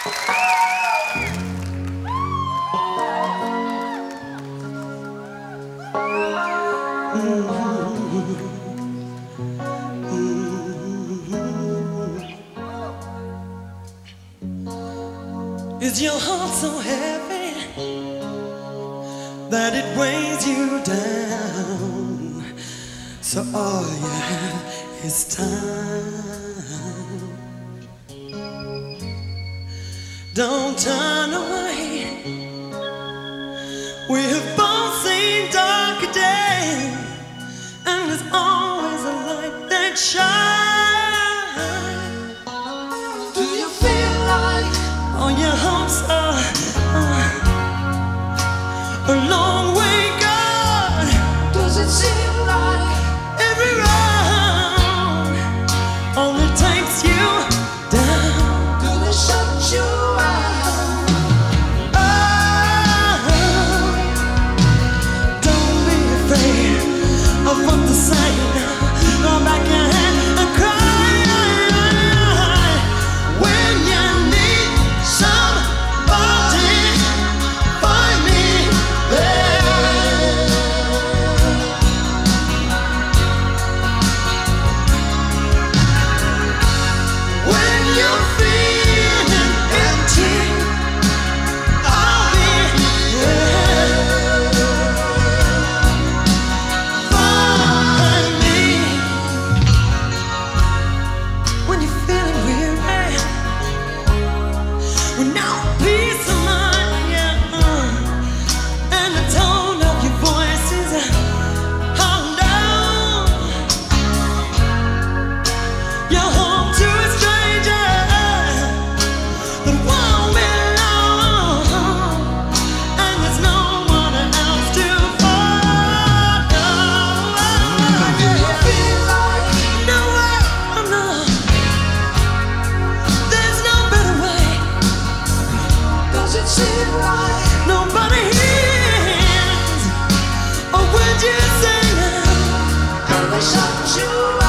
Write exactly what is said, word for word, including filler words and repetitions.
Is your heart so heavy that it weighs you down? So all you have is time. Don't turn away. We have both seen darker days, and there's always a light that shines. All your hopes are uh, a long way gone. Does it seem like every round only takes you down? do they shut you out? Oh, don't be afraid of what to say. Go back your hand and cry. Nobody hears, or would you say now? They shut you out.